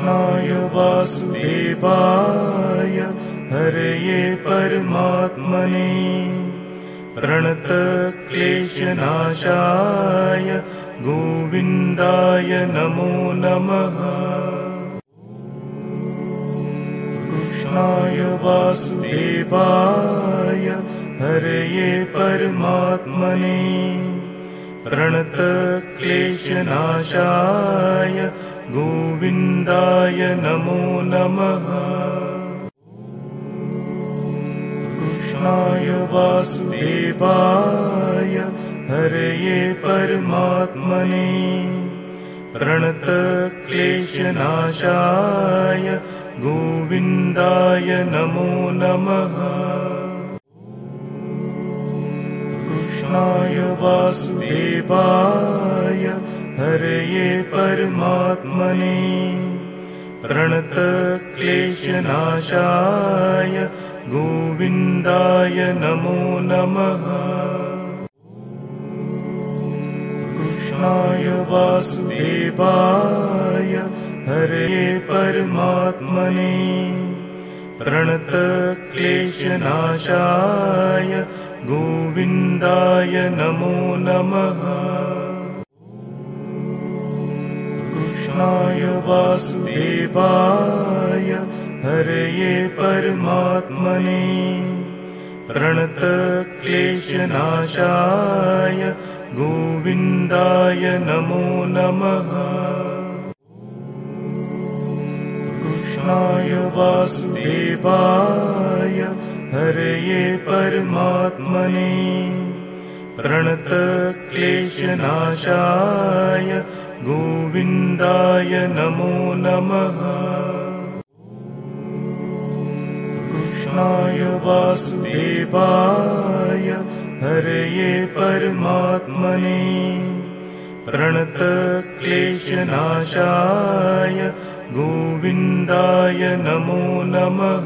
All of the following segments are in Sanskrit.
कृष्णाय वासुदेवाय हरये परमात्मने प्रणतक्लेशनाशाय गोविन्दाय नमो नमः। कृष्णाय वासुदेवाय हरये परमात्मने प्रणतक्लेशनाशाय गोविन्दाय नमो नमः। कृष्णाय वासुदेवाय हरये परमात्मने प्रणतक्लेशनाशाय गोविन्दाय नमो नमः। कृष्णाय वासुदेवाय हरये परमात्मने प्रणतक्लेशनाशाय गोविन्दाय नमो नमः। कृष्णाय वासुदेवाय हरये परमात्मने प्रणतक्लेशनाशाय गोविन्दाय नमो नमः। कृष्णाय वासुदेवाय हरये परमात्मने प्रणतक्लेशनाशाय गोविन्दाय नमो नमः। कृष्णाय वासुदेवाय हरये परमात्मने प्रणतक्लेशनाशाय गोविन्दाय नमो नमः। कृष्णाय वासुदेवाय हरये परमात्मने प्रणतक्लेशनाशाय गोविन्दाय नमो नमः।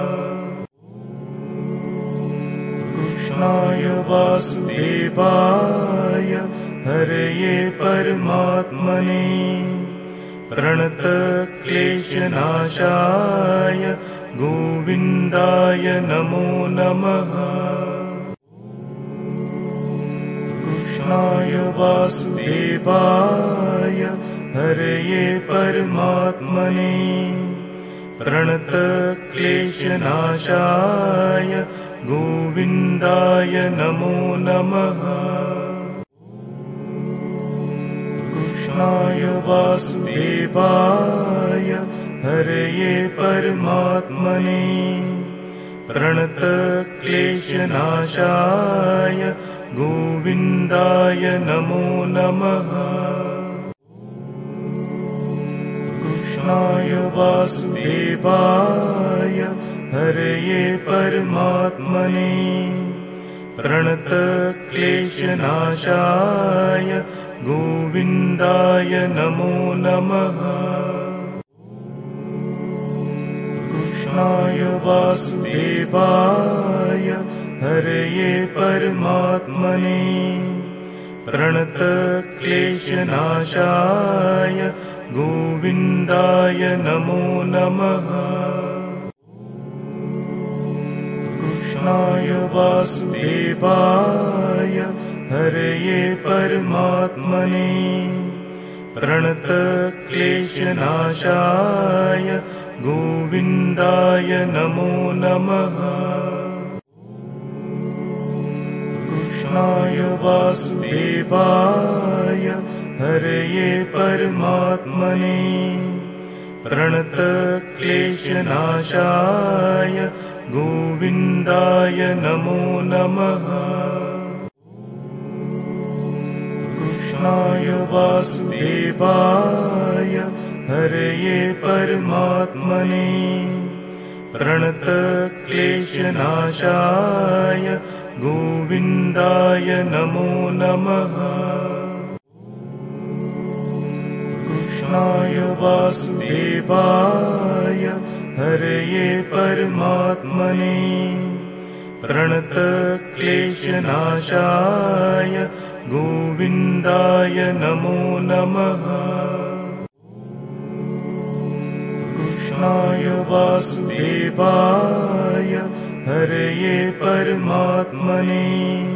कृष्णाय वासुदेवाय हरये परमात्मने प्रणतक्लेशनाशाय गोविन्दाय नमो नमः। कृष्णाय वासुदेवाय हरये परमात्मने प्रणतक्लेशनाशाय गोविन्दाय नमो नमः। कृष्णाय वासुदेवाय हरये परमात्मने प्रणतक्लेशनाशाय गोविन्दाय नमो नमः। कृष्णाय वासुदेवाय हरये परमात्मने प्रणतक्लेशनाशाय गोविन्दाय नमो नमः। कृष्णाय वासुदेवाय हरये परमात्मने प्रणतक्लेशनाशाय गोविन्दाय नमो नमः। कृष्णाय वासुदेवाय हरये परमात्मने प्रणतक्लेशनाशाय गोविन्दाय नमो नमः। कृष्णाय वासुदेवाय हरये परमात्मने प्रणतक्लेशनाशाय गोविन्दाय नमो नमः। कृष्णाय वासुदेवाय हरये परमात्मने प्रणतक्लेशनाशाय गोविन्दाय नमो नमः। कृष्णाय वासुदेवाय हरये परमात्मने प्रणतक्लेशनाशाय गोविन्दाय नमो नमः। कृष्णाय वासुदेवाय हरये परमात्मने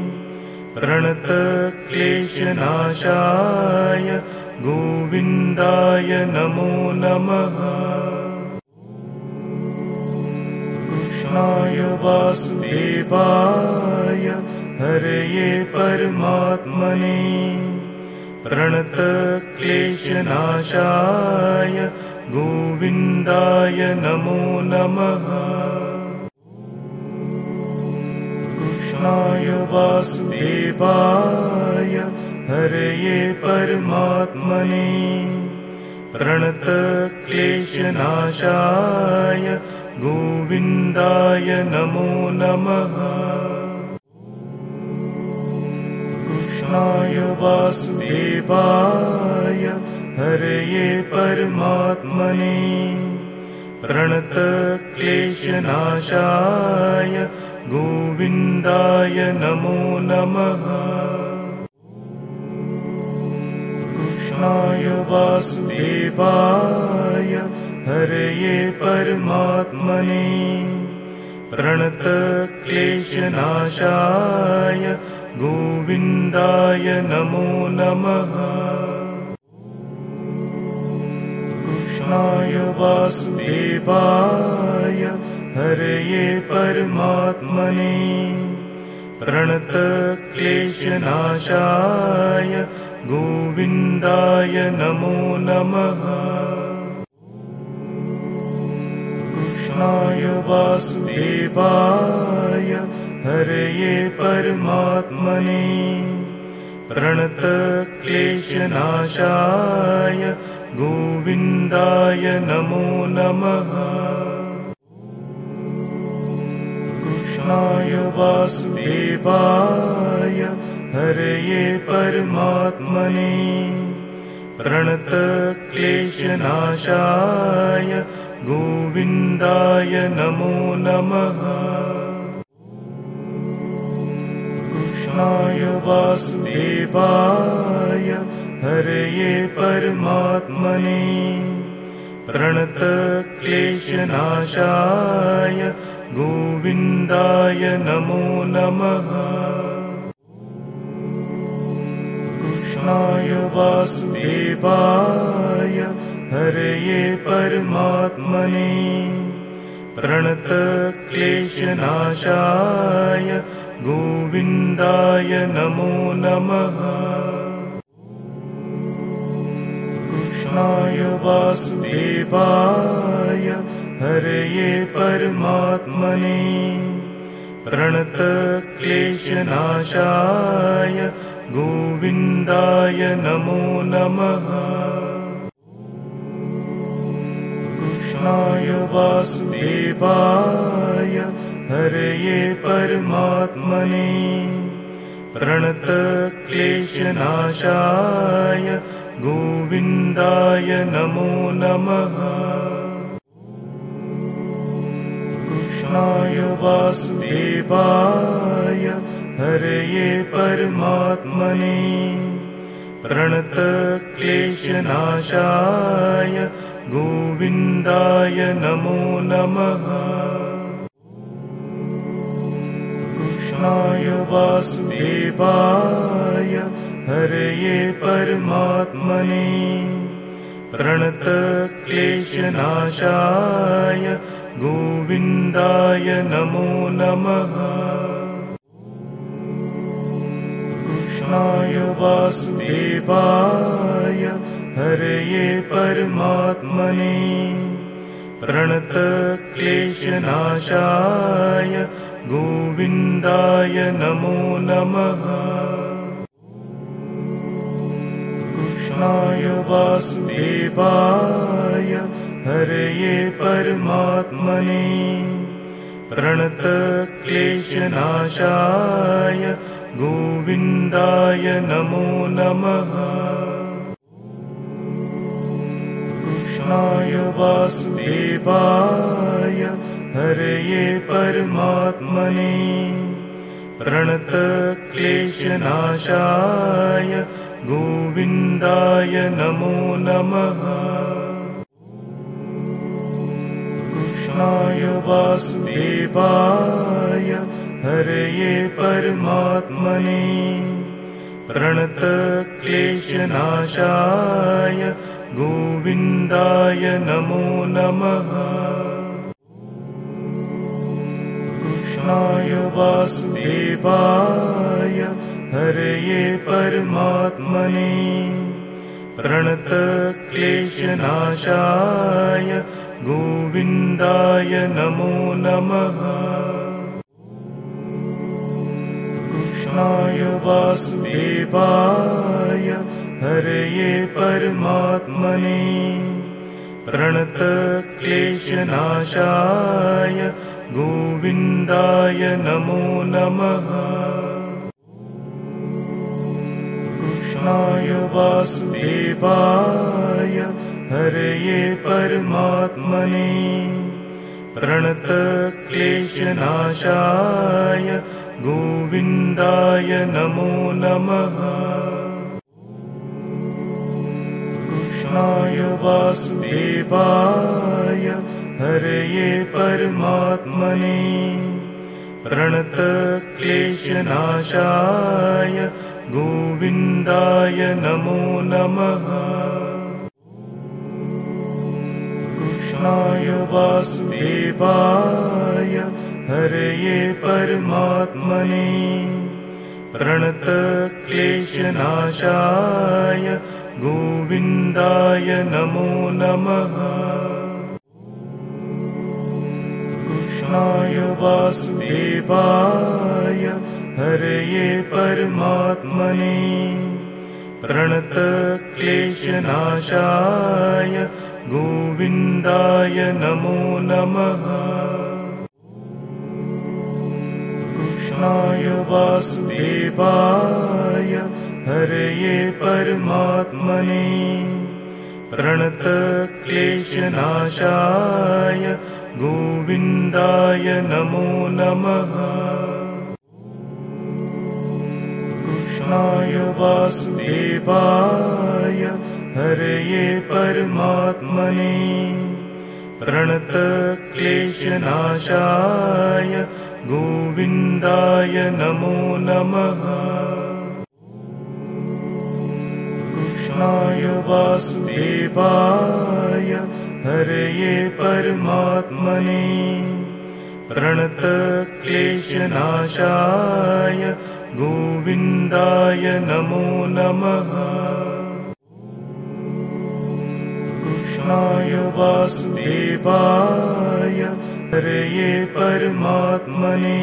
प्रणतक्लेशनाशाय गोविन्दाय नमो नमः। कृष्णाय वासुदेवाय हरये परमात्मने प्रणतक्लेशनाशाय गोविन्दाय नमो नमः। कृष्णाय वासुदेवाय हरये परमात्मने प्रणतक्लेशनाशाय गोविन्दाय नमो नमः। कृष्णाय वासुदेवाय हरये परमात्मने प्रणतक्लेशनाशाय गोविन्दाय नमो नमः। कृष्णाय वासुदेवाय हरये परमात्मने प्रणतक्लेशनाशाय गोविन्दाय नमो नमः। कृष्णाय वासुदेवाय हरये परमात्मने प्रणतक्लेशनाशाय गोविन्दाय नमो नमः। कृष्णाय वासुदेवाय हरये परमात्मने प्रणतक्लेशनाशाय गोविन्दाय नमो नमः। कृष्णाय वासुदेवाय हरये परमात्मने प्रणतक्लेशनाशाय गोविन्दाय नमो नमः। कृष्णाय वासुदेवाय हरये परमात्मने प्रणतक्लेशनाशाय गोविन्दाय नमो नमः। कृष्णाय वासुदेवाय हरये परमात्मने प्रणतक्लेशनाशाय गोविन्दाय नमो नमः। कृष्णाय वासुदेवाय हरये परमात्मने प्रणतक्लेशनाशाय गोविन्दाय नमो नमः। कृष्णाय वासुदेवाय हरये परमात्मने प्रणतक्लेशनाशाय गोविन्दाय नमो नमः। कृष्णाय वासुदेवाय हरये परमात्मने प्रणतक्लेशनाशाय गोविन्दाय नमो नमः। कृष्णाय वासुदेवाय हरये परमात्मने प्रणतक्लेशनाशाय गोविन्दाय नमो नमः। कृष्णाय वासुदेवाय हरये परमात्मने प्रणतक्लेशनाशाय गोविन्दाय नमो नमः। कृष्णाय वासुदेवाय हरये परमात्मने प्रणतक्लेशनाशाय गोविन्दाय नमो नमः। कृष्णाय वासुदेवाय हरये परमात्मने प्रणतक्लेशनाशाय गोविन्दाय नमो नमः। कृष्णाय वासुदेवाय हरये परमात्मने प्रणतक्लेशनाशाय गोविन्दाय नमो नमः। कृष्णाय वासुदेवाय हरये परमात्मने प्रणतक्लेशनाशाय गोविन्दाय नमो नमः। कृष्णाय वासुदेवाय हरये परमात्मने प्रणतक्लेशनाशाय गोविन्दाय नमो नमः। कृष्णाय वासुदेवाय हरये परमात्मने प्रणतक्लेशनाशाय गोविन्दाय नमो नमः। कृष्णाय वासुदेवाय हरये परमात्मने प्रणतक्लेशनाशाय गोविन्दाय नमो नमः। कृष्णाय वासुदेवाय हरये परमात्मने प्रणतक्लेशनाशाय गोविन्दाय नमो नमः। कृष्णाय वासुदेवाय हरये परमात्मने प्रणतक्लेशनाशाय गोविन्दाय नमो नमः। कृष्णाय वासुदेवाय हरये परमात्मने प्रणतक्लेशनाशाय गोविन्दाय नमो नमः। कृष्णाय वासुदेवाय हरये परमात्मने प्रणतक्लेशनाशाय गोविन्दाय नमो नमः। कृष्णाय वासुदेवाय हरये परमात्मने प्रणतक्लेशनाशाय गोविन्दाय नमो नमः। कृष्णाय वासुदेवाय हरये परमात्मने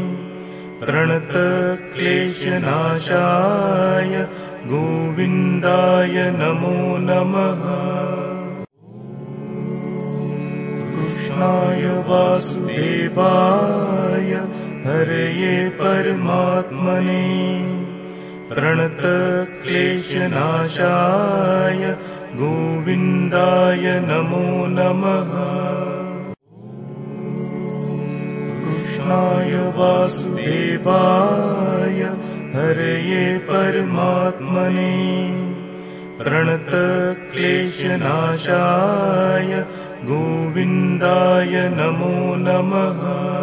प्रणतक्लेशनाशाय गोविन्दाय नमो नमः। कृष्णाय वासुदेवाय हरये परमात्मने प्रणतक्लेशनाशाय गोविन्दाय नमो नमः। कृष्णाय वासुदेवाय हरये परमात्मने प्रणतक्लेशनाशाय गोविन्दाय नमो नमः।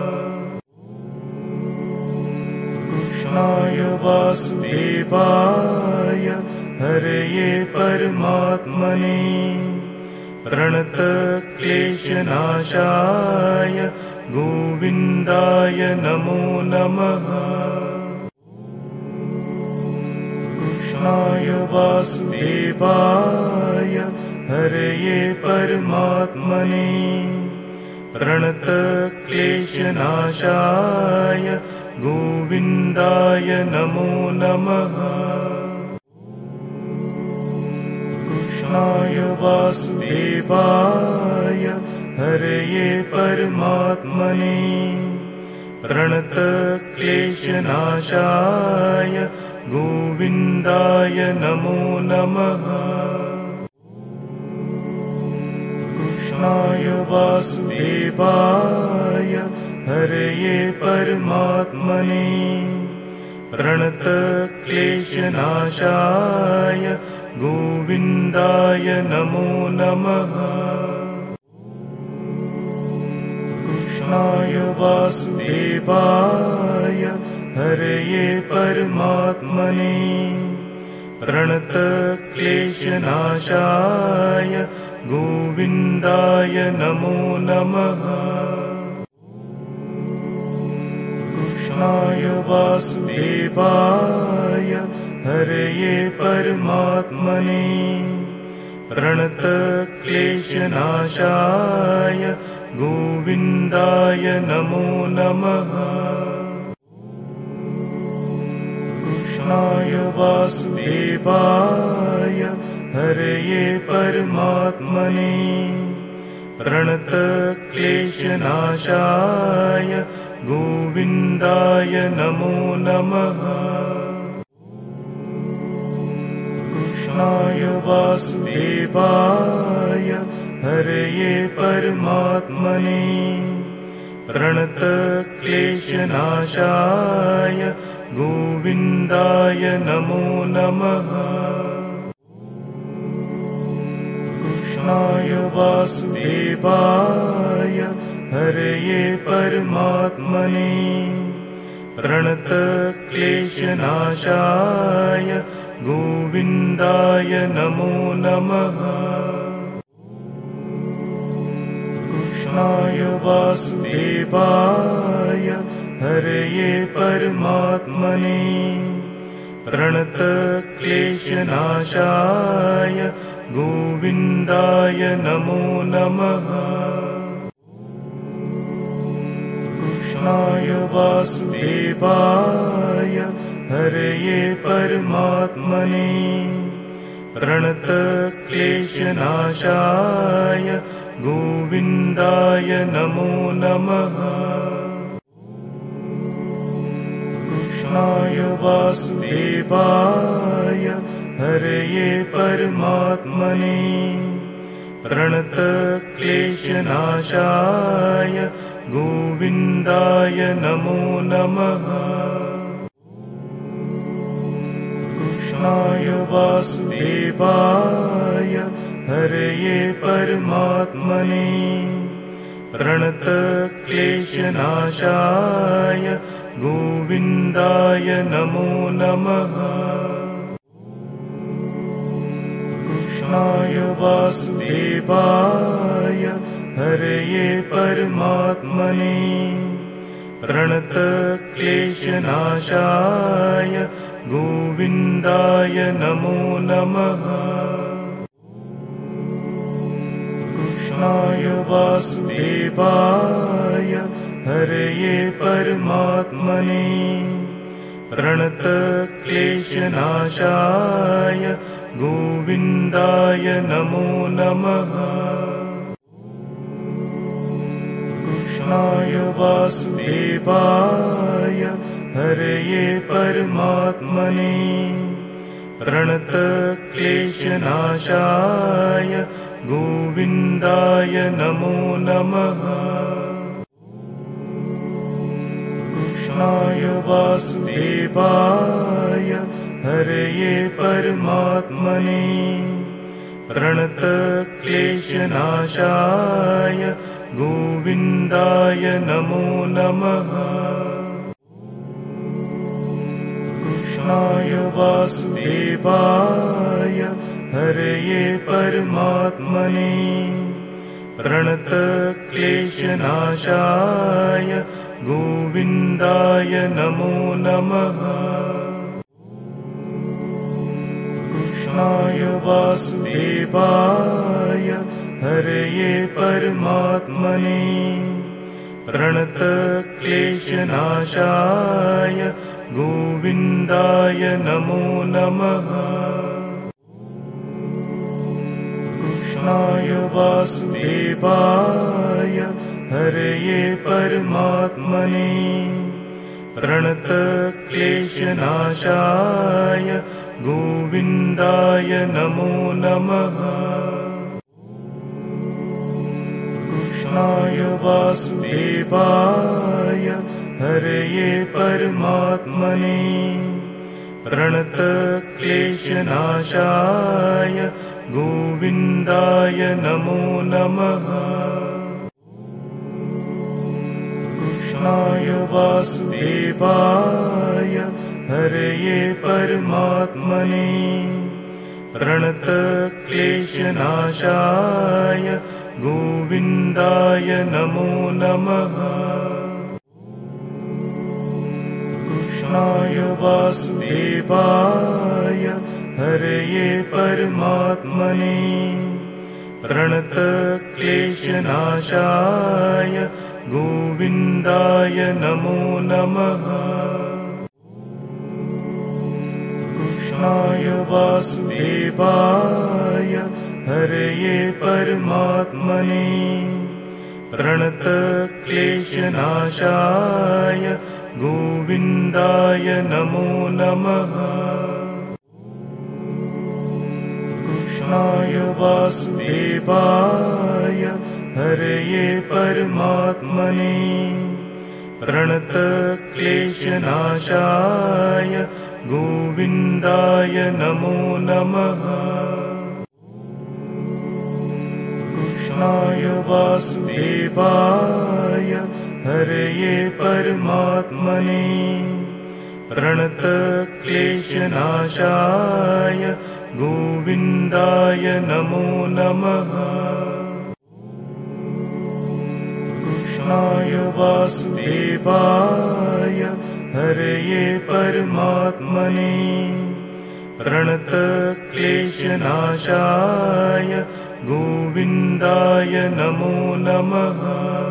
कृष्णाय वासुदेवाय हरये परमात्मने प्रणतक्लेशनाशाय गोविन्दाय नमो नमः। कृष्णाय वासुदेवाय हरये परमात्मने प्रणतक्लेशनाशाय गोविन्दाय नमो नमः। कृष्णाय वासुदेवाय हरये परमात्मने प्रणतक्लेशनाशाय गोविन्दाय नमो नमः। कृष्णाय वासुदेवाय हरये परमात्मने प्रणतक्लेशनाशाय गोविन्दाय नमो नमः। कृष्णाय वासुदेवाय हरये परमात्मने प्रणतक्लेशनाशाय गोविन्दाय नमो नमः। कृष्णाय वासुदेवाय हरये परमात्मने प्रणतक्लेशनाशाय गोविन्दाय नमो नमः। कृष्णाय वासुदेवाय हरये परमात्मने प्रणतक्लेशनाशाय गोविन्दाय नमो नमः। कृष्णाय वासुदेवाय हरये परमात्मने प्रणतक्लेशनाशाय गोविन्दाय नमो नमः। कृष्णाय वासुदेवाय हरये परमात्मने प्रणतक्लेशनाशाय गोविन्दाय नमो नमः। कृष्णाय वासुदेवाय हरये परमात्मने प्रणतक्लेशनाशाय गोविन्दाय नमो नमः। कृष्णाय वासुदेवाय हरये परमात्मने प्रणतक्लेशनाशाय गोविन्दाय नमो नमः। कृष्णाय वासुदेवाय हरये परमात्मने प्रणतक्लेशनाशाय गोविन्दाय नमो नमः। कृष्णाय वासुदेवाय हरये परमात्मने प्रणतक्लेशनाशाय गोविन्दाय नमो नमः। कृष्णाय वासुदेवाय हरये परमात्मने प्रणतक्लेशनाशाय गोविन्दाय नमो नमः। कृष्णाय वासुदेवाय हरये परमात्मने प्रणतक्लेशनाशाय गोविन्दाय नमो नमः। कृष्णाय वासुदेवाय हरये परमात्मने प्रणतक्लेशनाशाय गोविन्दाय नमो नमः। कृष्णाय वासुदेवाय हरये परमात्मने प्रणतक्लेशनाशाय गोविन्दाय नमो नमः। कृष्णाय वासुदेवाय हरये परमात्मने प्रणतक्लेशनाशाय गोविन्दाय नमो नमः। कृष्णाय वासुदेवाय हरये परमात्मने प्रणतक्लेशनाशाय गोविन्दाय नमो नमः। कृष्णाय वासुदेवाय हरये परमात्मने प्रणतक्लेशनाशाय गोविन्दाय नमो नमः। कृष्णाय वासुदेवाय हरये परमात्मने प्रणतक्लेशनाशाय गोविन्दाय नमो नमः। कृष्णाय वासुदेवाय हरये परमात्मने प्रणतक्लेशनाशाय गोविन्दाय नमो नमः। कृष्णाय वासुदेवाय हरये परमात्मने प्रणतक्लेशनाशाय गोविन्दाय नमो नमः। कृष्णाय वासुदेवाय हरये परमात्मने प्रणतक्लेशनाशाय गोविन्दाय नमो नमः। कृष्णाय वासुदेवाय हरये परमात्मने प्रणतक्लेशनाशाय गोविन्दाय नमो नमः। कृष्णाय वासुदेवाय हरये परमात्मने प्रणतक्लेशनाशाय गोविन्दाय नमो नमः। कृष्णाय वासुदेवाय हरये परमात्मने प्रणतक्लेशनाशाय गोविन्दाय नमो नमः।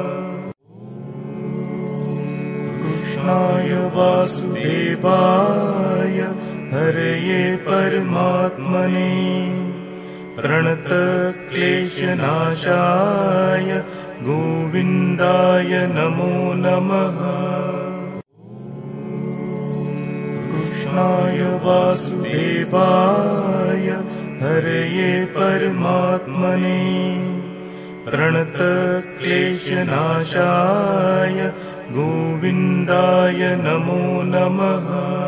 कृष्णाय वासुदेवाय हरये परमात्मने प्रणतक्लेशनाशाय गोविन्दाय नमो नमः। कृष्णाय वासुदेवाय हरये परमात्मने प्रणतक्लेशनाशाय गोविन्दाय नमो नमः।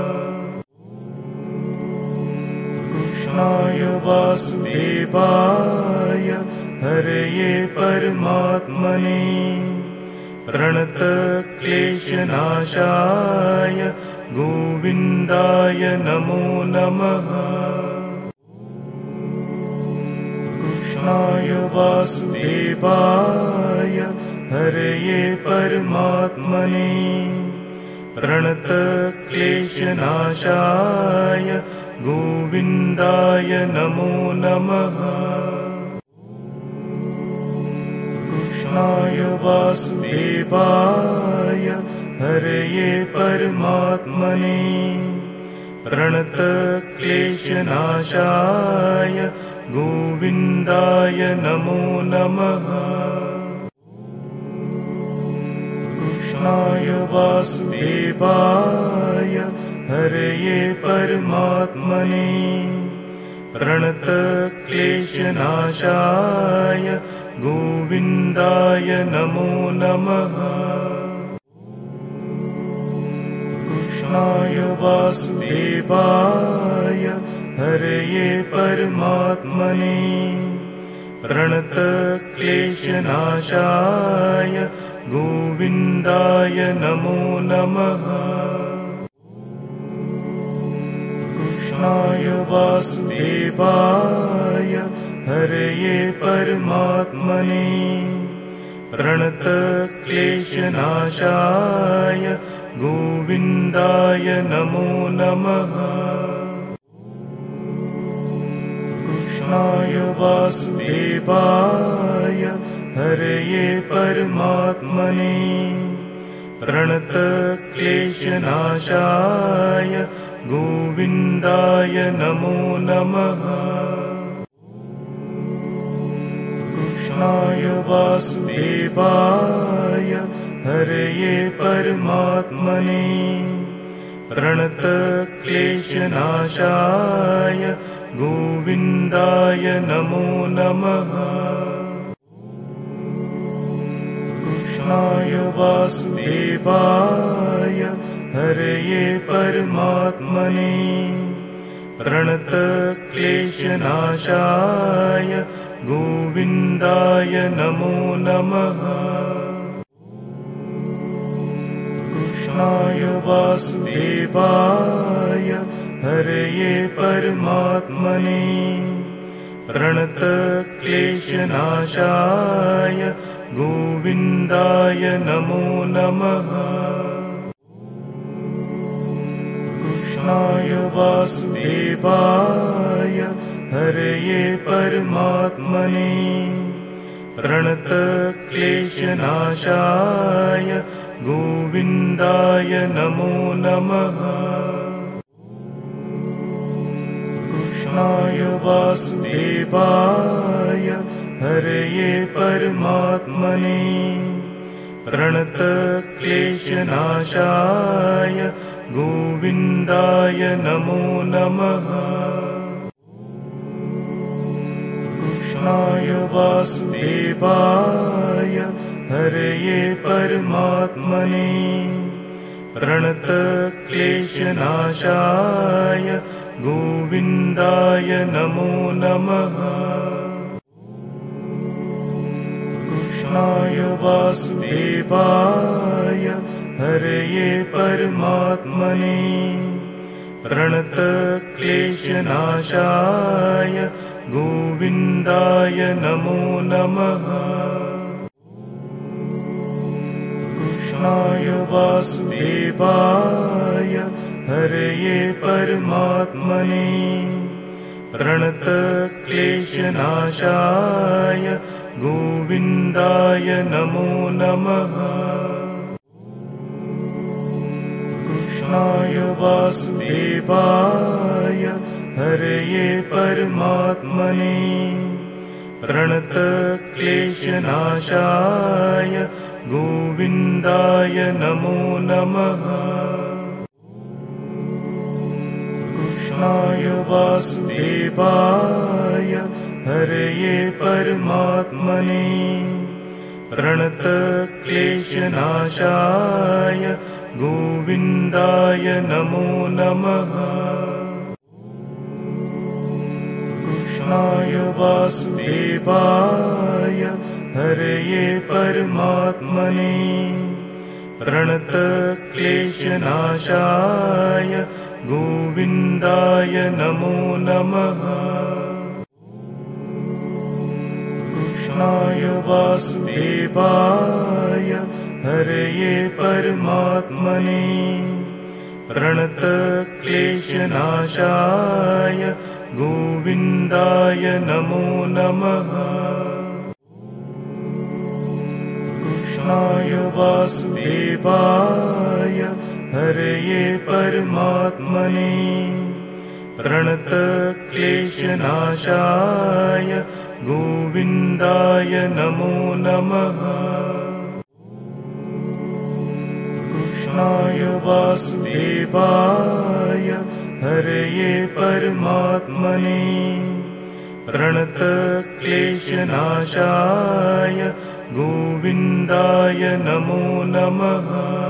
कृष्णाय वासुदेवाय हरये परमात्मने प्रणतक्लेशनाशाय गोविन्दाय नमो नमः। कृष्णाय वासुदेवाय हरये परमात्मने प्रणतक्लेशनाशाय गोविन्दाय नमो नमः। कृष्णाय वासुदेवाय हरये परमात्मने प्रणतक्लेशनाशाय गोविन्दाय नमो नमः। कृष्णाय वासुदेवाय हरये परमात्मने प्रणतक्लेशनाशाय गोविन्दाय नमो नमः। कृष्णाय वासुदेवाय हरये परमात्मने प्रणतक्लेशनाशाय गोविन्दाय नमो नमः। कृष्णाय वासुदेवाय हरये परमात्मने प्रणतक्लेशनाशाय गोविन्दाय नमो नमः। कृष्णाय वासुदेवाय हरये परमात्मने प्रणतक्लेशनाशाय गोविन्दाय नमो नमः। कृष्णाय वासुदेवाय हरये परमात्मने प्रणतक्लेशनाशाय गोविन्दाय नमो नमः। कृष्णाय वासुदेवाय हरये परमात्मने प्रणतक्लेशनाशाय गोविन्दाय नमो नमः। कृष्णाय वासुदेवाय हरये परमात्मने प्रणतक्लेशनाशाय गोविन्दाय नमो नमः। कृष्णाय वासुदेवाय हरये परमात्मने प्रणतक्लेशनाशाय गोविन्दाय नमो नमः। कृष्णाय वासुदेवाय हरये परमात्मने प्रणतक्लेशनाशाय गोविन्दाय नमो नमः। कृष्णाय वासुदेवाय हरये परमात्मने प्रणतक्लेशनाशाय गोविन्दाय नमो नमः। कृष्णाय वासुदेवाय हरये परमात्मने प्रणतक्लेशनाशाय गोविन्दाय नमो नमः। कृष्णाय वासुदेवाय हरये परमात्मने प्रणतक्लेशनाशाय गोविन्दाय नमो नमः। कृष्णाय वासुदेवाय हरये परमात्मने प्रणतक्लेशनाशाय गोविन्दाय नमो नमः। कृष्णाय वासुदेवाय हरये परमात्मने प्रणतक्लेशनाशाय गोविन्दाय नमो नमः। कृष्णाय वासुदेवाय हरये परमात्मने प्रणतक्लेशनाशाय गोविन्दाय नमो नमः। कृष्णाय वासुदेवाय हरये परमात्मने प्रणतक्लेशनाशाय गोविन्दाय नमो नमः। कृष्णाय वासुदेवाय हरये परमात्मने प्रणतक्लेशनाशाय गोविन्दाय नमो नमः। कृष्णाय वासुदेवाय हरये परमात्मने प्रणतक्लेशनाशाय गोविन्दाय नमो नमः।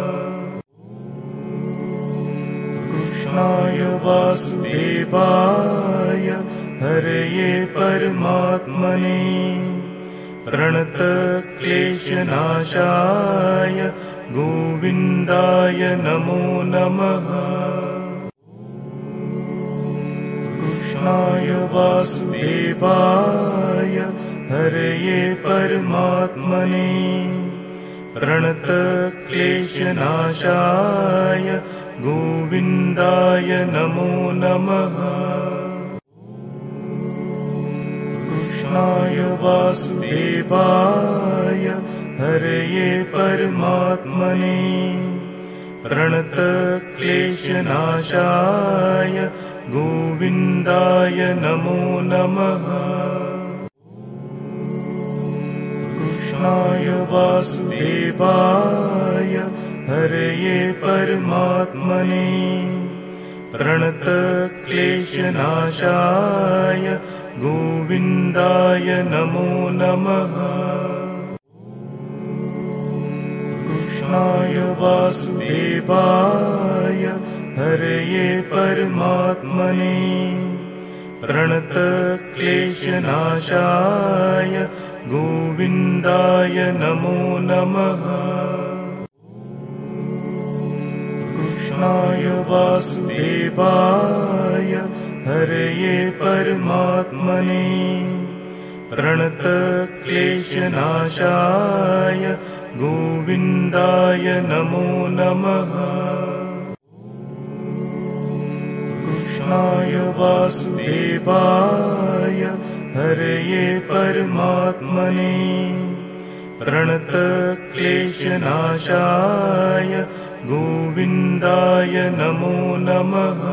कृष्णाय वासुदेवाय हरये परमात्मने प्रणतक्लेशनाशाय गोविन्दाय नमो नमः। कृष्णाय वासुदेवाय हरये परमात्मने प्रणतक्लेशनाशाय गोविन्दाय नमो नमः। कृष्णाय वासुदेवाय हरये परमात्मने प्रणतक्लेशनाशाय गोविन्दाय नमो नमः। कृष्णाय वासुदेवाय हरये परमात्मने प्रणतक्लेशनाशाय गोविन्दाय नमो नमः। कृष्णाय वासुदेवाय हरये परमात्मने प्रणतक्लेशनाशाय गोविन्दाय नमो नमः। वासुदेवाय हरये परमात्मने प्रणतक्लेशनाशाय गोविन्दाय नमो नमः। कृष्णाय वासुदेवाय हरये परमात्मने प्रणतक्लेशनाशाय गोविन्दाय नमो नमः।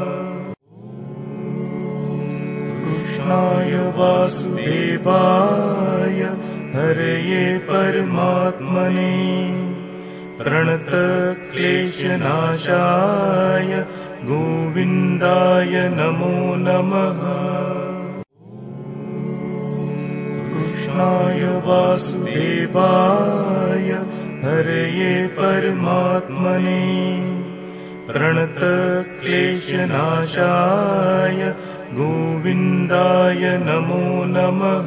कृष्णाय वासुदेवाय हरये परमात्मने प्रणतक्लेशनाशाय गोविन्दाय नमो नमः। कृष्णाय वासुदेवाय हरये परमात्मने प्रणतक्लेशनाशाय गोविन्दाय नमो नमः।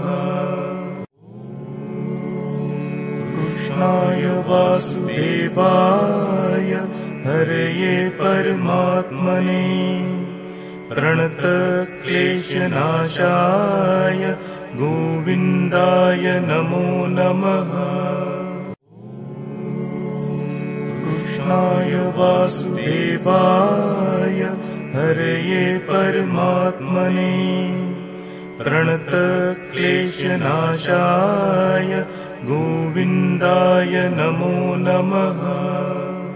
कृष्णाय वासुदेवाय हरये परमात्मने प्रणतक्लेशनाशाय गोविन्दाय नमो नमः। कृष्णाय वासुदेवाय हरये परमात्मने प्रणतक्लेशनाशाय गोविन्दाय नमो नमः।